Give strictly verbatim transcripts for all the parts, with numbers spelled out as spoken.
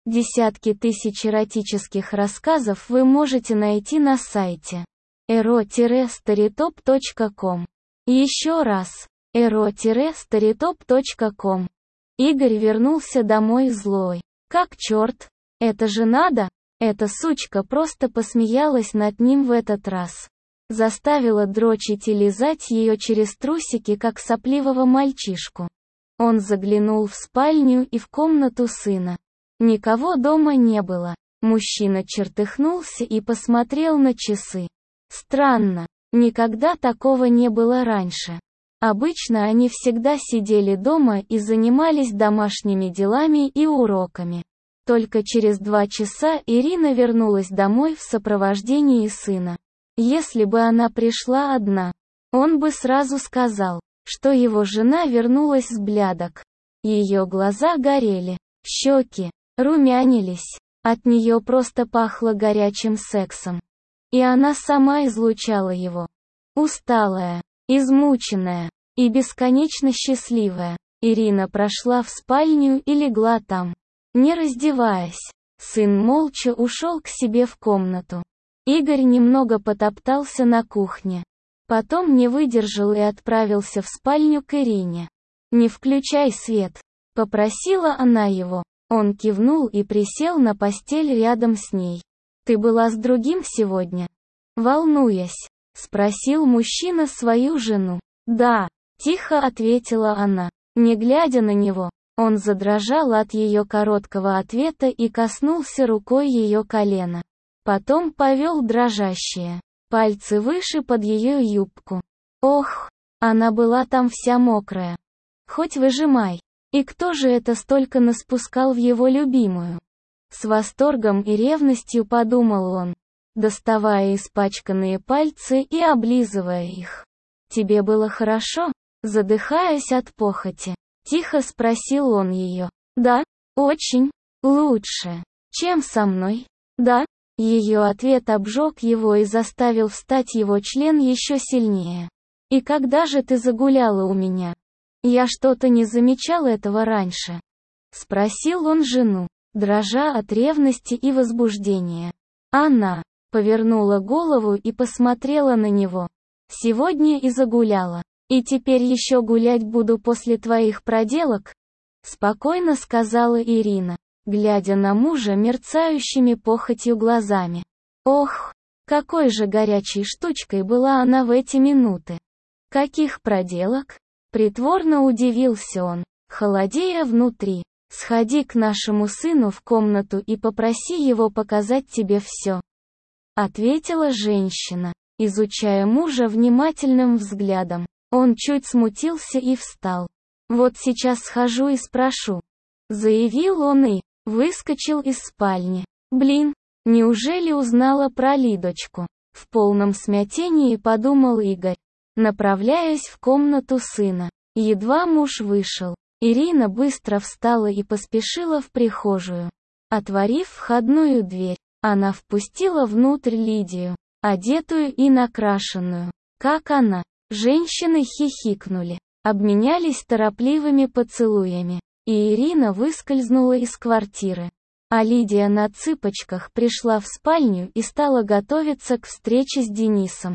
Десятки тысяч эротических рассказов вы можете найти на сайте эро старитоп точка ком. Еще раз, эро старитоп точка ком. Игорь вернулся домой злой. Как черт, это же надо? Эта сучка просто посмеялась над ним в этот раз. Заставила дрочить и лизать ее через трусики, как сопливого мальчишку. Он заглянул в спальню и в комнату сына. Никого дома не было. Мужчина чертыхнулся и посмотрел на часы. Странно, никогда такого не было раньше. Обычно они всегда сидели дома и занимались домашними делами и уроками. Только через два часа Ирина вернулась домой в сопровождении сына. Если бы она пришла одна, он бы сразу сказал, что его жена вернулась с блядок. Ее глаза горели, щеки румянились, от нее просто пахло горячим сексом. И она сама излучала его. Усталая, измученная и бесконечно счастливая, Ирина прошла в спальню и легла там, не раздеваясь. Сын молча ушел к себе в комнату. Игорь немного потоптался на кухне. Потом не выдержал и отправился в спальню к Ирине. «Не включай свет», — попросила она его. Он кивнул и присел на постель рядом с ней. «Ты была с другим сегодня?» «Волнуясь», — спросил мужчина свою жену. «Да», — тихо ответила она, не глядя на него. Он задрожал от ее короткого ответа и коснулся рукой ее колена. Потом повел дрожащие пальцы выше под ее юбку. Ох, она была там вся мокрая. Хоть выжимай. И кто же это столько наспускал в его любимую? С восторгом и ревностью подумал он, доставая испачканные пальцы и облизывая их. «Тебе было хорошо?» Задыхаясь от похоти, тихо спросил он ее. «Да, очень. Лучше, чем со мной?» «Да». Ее ответ обжег его и заставил встать его член еще сильнее. «И когда же ты загуляла у меня? Я что-то не замечал этого раньше?» Спросил он жену, дрожа от ревности и возбуждения. Она повернула голову и посмотрела на него. «Сегодня и загуляла. И теперь еще гулять буду после твоих проделок?» Спокойно сказала Ирина, глядя на мужа мерцающими похотью глазами. Ох, какой же горячей штучкой была она в эти минуты. «Каких проделок?» Притворно удивился он, холодея внутри. «Сходи к нашему сыну в комнату и попроси его показать тебе все», — ответила женщина, изучая мужа внимательным взглядом. Он чуть смутился и встал. «Вот сейчас схожу и спрошу», — заявил он и выскочил из спальни. «Блин, неужели узнала про Лидочку?» В полном смятении подумал Игорь, направляясь в комнату сына. Едва муж вышел, Ирина быстро встала и поспешила в прихожую. Отворив входную дверь, она впустила внутрь Лидию, одетую и накрашенную, как она. Женщины хихикнули, обменялись торопливыми поцелуями, и Ирина выскользнула из квартиры. А Лидия на цыпочках пришла в спальню и стала готовиться к встрече с Денисом.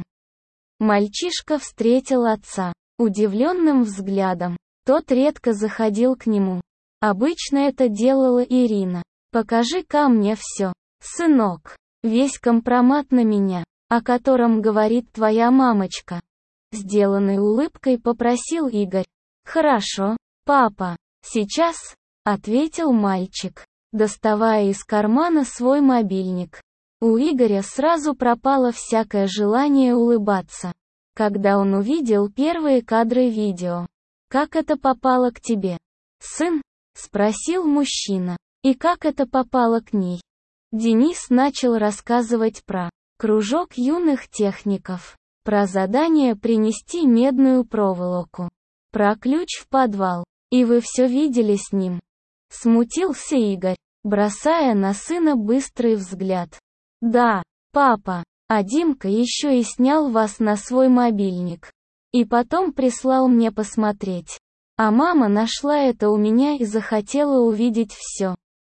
Мальчишка встретил отца удивленным взглядом. Тот редко заходил к нему. Обычно это делала Ирина. «Покажи-ка мне все, сынок, весь компромат на меня, о котором говорит твоя мамочка». Сделанной улыбкой попросил Игорь. «Хорошо, папа, сейчас», — ответил мальчик, доставая из кармана свой мобильник. У Игоря сразу пропало всякое желание улыбаться, когда он увидел первые кадры видео. «Как это попало к тебе, сын?» — спросил мужчина. «И как это попало к ней?» Денис начал рассказывать про кружок юных техников, про задание принести медную проволоку, про ключ в подвал. «И вы все видели с ним?» Смутился Игорь, бросая на сына быстрый взгляд. «Да, папа, а Димка еще и снял вас на свой мобильник. И потом прислал мне посмотреть. А мама нашла это у меня и захотела увидеть все».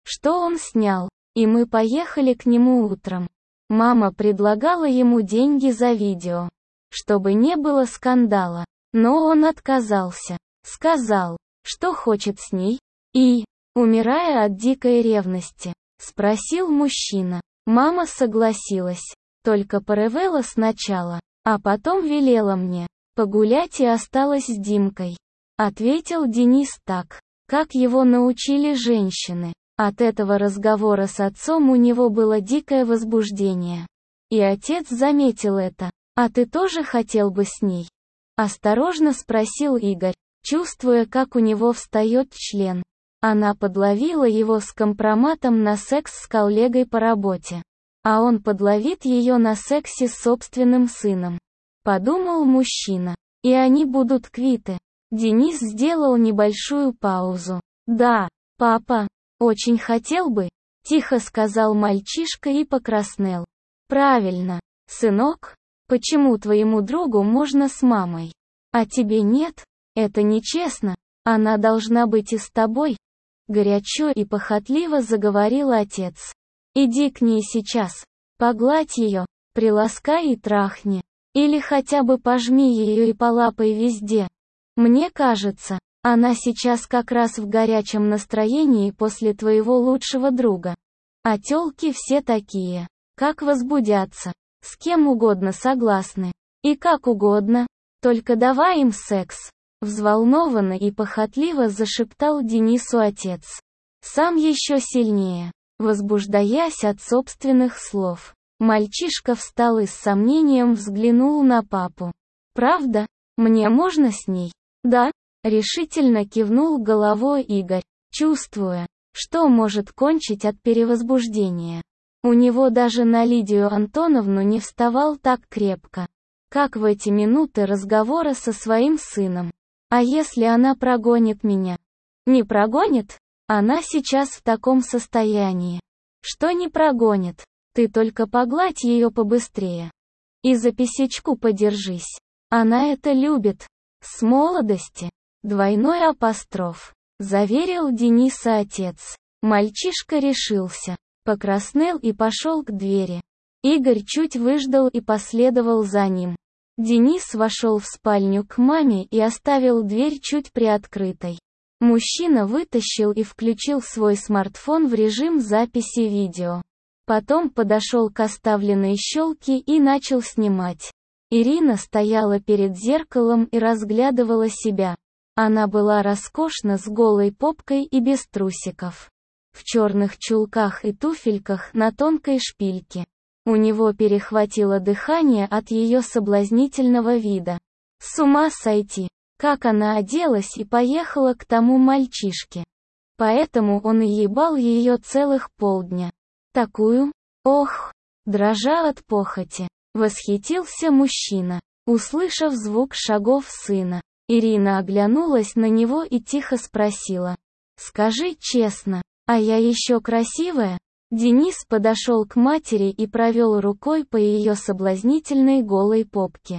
что он снял, и мы поехали к нему утром. Мама предлагала ему деньги за видео, чтобы не было скандала, но он отказался. Сказал, что хочет с ней, и, умирая от дикой ревности, спросил мужчина. Мама согласилась, только поревела сначала, а потом велела мне погулять и осталась с Димкой. Ответил Денис так, как его научили женщины. От этого разговора с отцом у него было дикое возбуждение. И отец заметил это. «А ты тоже хотел бы с ней?» Осторожно спросил Игорь, чувствуя, как у него встает член. Она подловила его с компроматом на секс с коллегой по работе. А он подловит ее на сексе с собственным сыном. Подумал мужчина. И они будут квиты. Денис сделал небольшую паузу. «Да, папа, очень хотел бы», — тихо сказал мальчишка и покраснел. «Правильно, сынок, почему твоему другу можно с мамой, а тебе нет? Это нечестно, она должна быть и с тобой», — горячо и похотливо заговорил отец. «Иди к ней сейчас, погладь ее, приласкай и трахни, или хотя бы пожми ее и полапай везде. Мне кажется, она сейчас как раз в горячем настроении после твоего лучшего друга. А тёлки все такие, как возбудятся, с кем угодно согласны, и как угодно, только давай им секс», — взволнованно и похотливо зашептал Денису отец. Сам еще сильнее, возбуждаясь от собственных слов. Мальчишка встал и с сомнением взглянул на папу. «Правда? Мне можно с ней?» «Да», — решительно кивнул головой Игорь, чувствуя, что может кончить от перевозбуждения. У него даже на Лидию Антоновну не вставал так крепко, как в эти минуты разговора со своим сыном. «А если она прогонит меня?» «Не прогонит? Она сейчас в таком состоянии, что не прогонит. Ты только погладь ее побыстрее. И за писечку подержись. Она это любит. С молодости». Двойной апостроф. Заверил Дениса отец. Мальчишка решился, покраснел и пошел к двери. Игорь чуть выждал и последовал за ним. Денис вошел в спальню к маме и оставил дверь чуть приоткрытой. Мужчина вытащил и включил свой смартфон в режим записи видео. Потом подошел к оставленной щелке и начал снимать. Ирина стояла перед зеркалом и разглядывала себя. Она была роскошна с голой попкой и без трусиков. В черных чулках и туфельках на тонкой шпильке. У него перехватило дыхание от ее соблазнительного вида. С ума сойти, как она оделась и поехала к тому мальчишке. Поэтому он и ебал ее целых полдня. Такую? Ох! Дрожа от похоти, восхитился мужчина, услышав звук шагов сына. Ирина оглянулась на него и тихо спросила. «Скажи честно, а я еще красивая?» Денис подошел к матери и провел рукой по ее соблазнительной голой попке.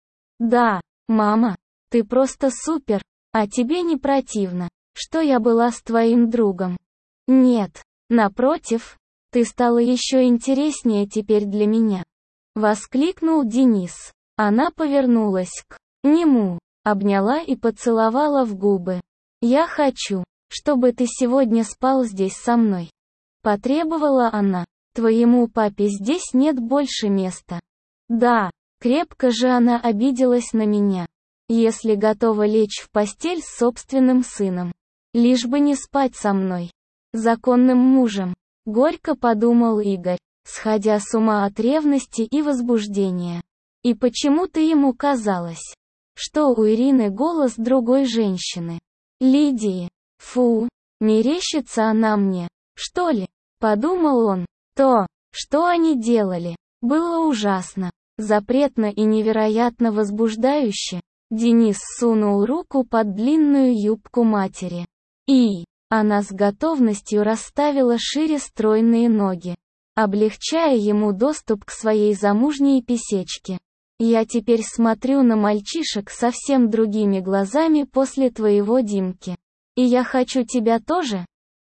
«Да, мама, ты просто супер, а тебе не противно, что я была с твоим другом?» «Нет, напротив, ты стала еще интереснее теперь для меня», — воскликнул Денис. Она повернулась к нему, обняла и поцеловала в губы. «Я хочу, чтобы ты сегодня спал здесь со мной», — потребовала она. «Твоему папе здесь нет больше места». «Да, крепко же она обиделась на меня. Если готова лечь в постель с собственным сыном, лишь бы не спать со мной, законным мужем», — горько подумал Игорь, сходя с ума от ревности и возбуждения. И почему-то ему казалось, что у Ирины голос другой женщины. Лидии. Фу, мерещится она мне, что ли? Подумал он. То, что они делали, было ужасно, запретно и невероятно возбуждающе. Денис сунул руку под длинную юбку матери. И она с готовностью расставила шире стройные ноги, облегчая ему доступ к своей замужней писечке. «Я теперь смотрю на мальчишек совсем другими глазами после твоего Димки. И я хочу тебя тоже»,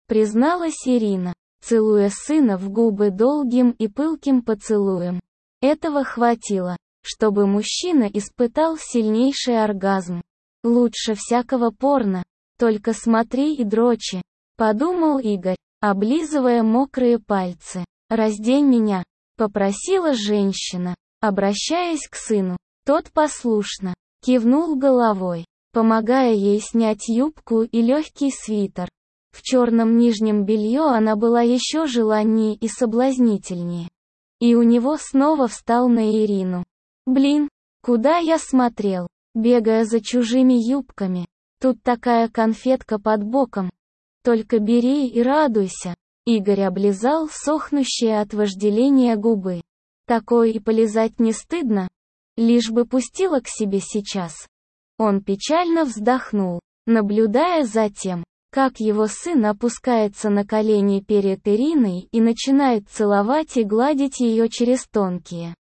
призналась Ирина, целуя сына в губы долгим и пылким поцелуем. Этого хватило, чтобы мужчина испытал сильнейший оргазм. Лучше всякого порно, только смотри и дрочи, подумал Игорь, облизывая мокрые пальцы. «Раздень меня», — попросила женщина, обращаясь к сыну. Тот послушно кивнул головой, помогая ей снять юбку и легкий свитер. В черном нижнем белье она была еще желаннее и соблазнительнее. И у него снова встал на Ирину. «Блин, куда я смотрел, бегая за чужими юбками? Тут такая конфетка под боком. Только бери и радуйся». Игорь облизал сохнущие от вожделения губы. «Такое и полизать не стыдно? Лишь бы пустила к себе сейчас». Он печально вздохнул, наблюдая за тем, как его сын опускается на колени перед Ириной и начинает целовать и гладить ее через тонкие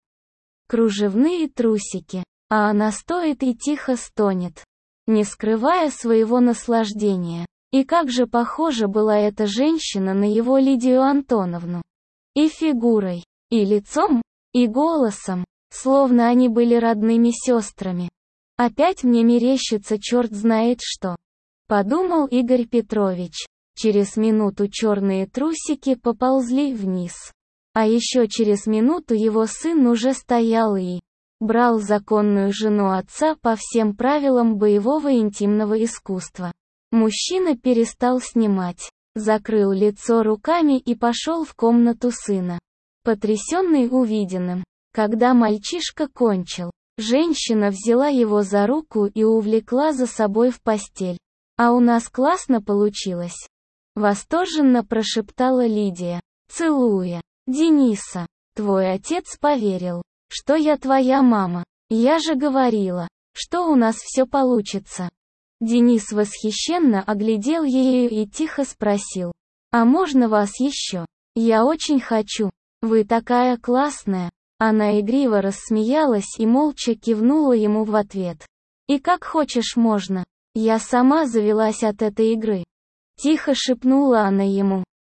кружевные трусики, а она стоит и тихо стонет, не скрывая своего наслаждения. И как же похожа была эта женщина на его Лидию Антоновну. И фигурой, и лицом, и голосом, словно они были родными сестрами. «Опять мне мерещится черт знает что», — подумал Игорь Петрович. Через минуту черные трусики поползли вниз. А еще через минуту его сын уже стоял и брал законную жену отца по всем правилам боевого интимного искусства. Мужчина перестал снимать, закрыл лицо руками и пошел в комнату сына. Потрясенный увиденным, когда мальчишка кончил, женщина взяла его за руку и увлекла за собой в постель. «А у нас классно получилось», — восторженно прошептала Лидия, целуя Дениса. «Твой отец поверил, что я твоя мама. Я же говорила, что у нас все получится». Денис восхищенно оглядел ее и тихо спросил: «А можно вас еще? Я очень хочу. Вы такая классная». Она игриво рассмеялась и молча кивнула ему в ответ. «И как хочешь можно. Я сама завелась от этой игры». Тихо шепнула она ему,